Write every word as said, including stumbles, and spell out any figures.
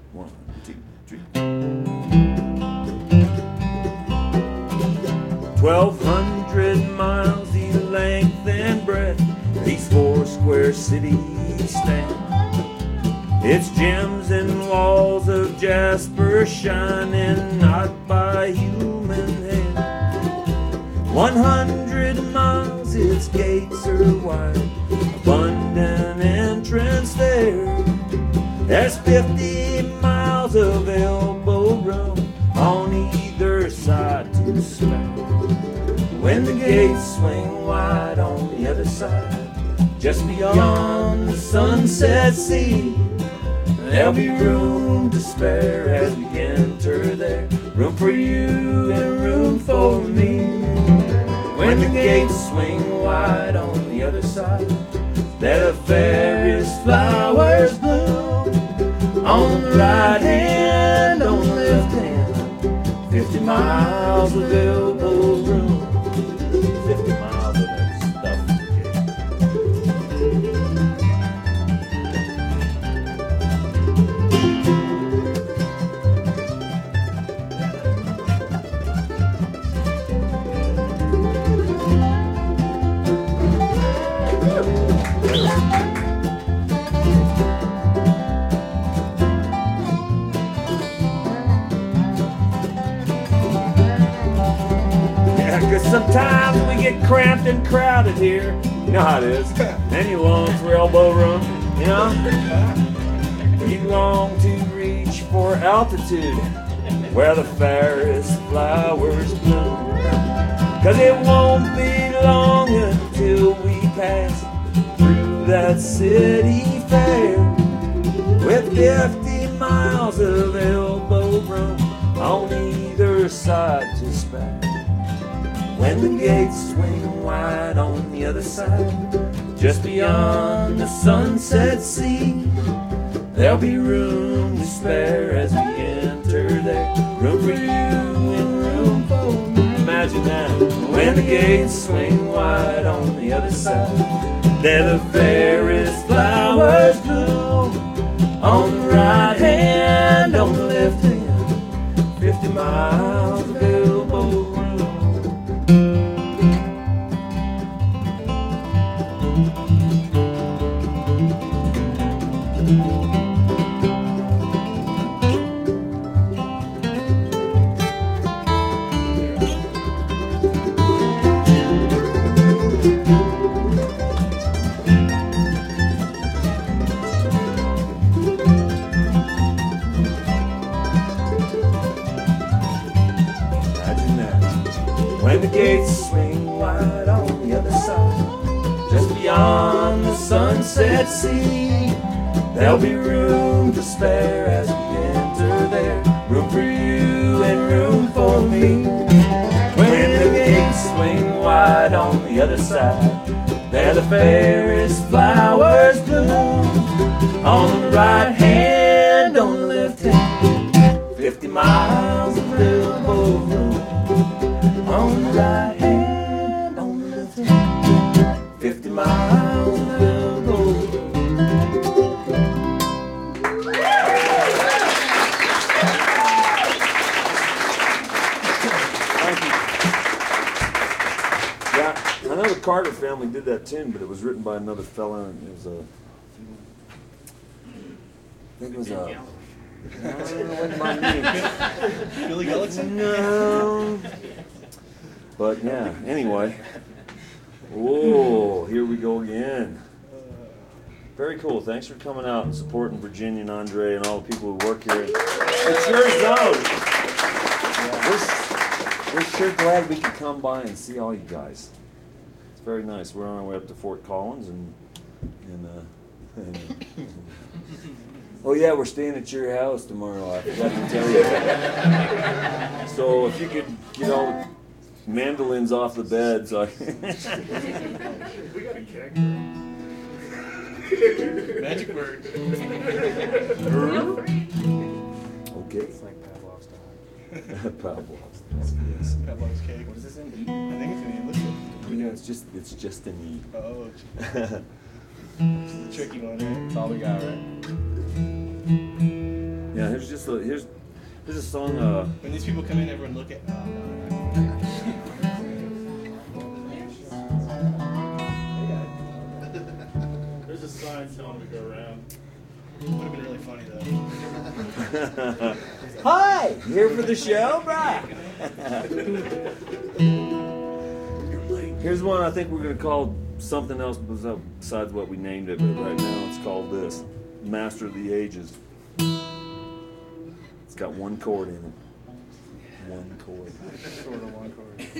One, two, three. Twelve hundred miles the length and breadth these four square cities stand. Its gems and walls of jasper shining not by human hand. One hundred miles its gates are wide, abundant entrance there. There's fifty miles of elbow room on either side to spare. When the gates swing wide on the other side, just beyond the sunset sea, there'll be room to spare as we enter there. Room for you and room for me. When the gates swing wide on the other side, there the fairest flowers bloom. On the right hand, on the left hand, fifty miles of elbow room. Fifty miles of that stuff. Sometimes we get cramped and crowded here. You know how it is. And you long for elbow room, you know? You long to reach for altitude where the fairest flowers bloom. Cause it won't be long until we pass through that city fair with fifty miles of elbow room on either side to spare. When the gates swing wide on the other side, just beyond the sunset sea, there'll be room to spare as we enter there. Room for you and room for me. Imagine that. When the gates swing wide on the other side, there the fairest flowers bloom. On the right hand, on the left hand, fifty miles of elbow room. When the gates swing wide on the other side, just beyond the sunset sea, there'll be room to spare as we enter there. Room for you and room for me. When the gates swing wide on the other side, there the fairest flowers bloom. On the right hand, on the left hand, fifty miles of elbow room. On the right hand, on the left hand, fifty miles of elbow room. Thank you. Yeah, I know the Carter family did that tune, but it was written by another fella, and it was a, I think it was a, no, it wasn't by me. Billy Gullickson? No. But yeah, anyway. Whoa, here we go again. Very cool. Thanks for coming out and supporting Virginia and Andre and all the people who work here. It's your zone. We're, we're sure glad we could come by and see all you guys. It's very nice. We're on our way up to Fort Collins and and, uh, and oh yeah, we're staying at your house tomorrow. I forgot to tell you. So if you could, you know, mandolins off the bed, so I we got a keg. Magic word. Okay. It's like Pavlov's dog. Pavlov's. Yes. Pavlov's cake. What is this in E? I think it's an E. Looks good. Yeah, it's just it's just an E. Oh, it's a tricky one, right? That's all we got, right? Yeah, there's just a here's here's a song. Uh, When these people come in, everyone look at. Oh, no, no. There's a sign telling them to go around. Would have been really funny though. Hi, here for the show, Brian. Here's one I think we're gonna call something else besides what we named it, but right now it's called this, Master of the Ages. It's got one chord in it. One chord. Short of one chord.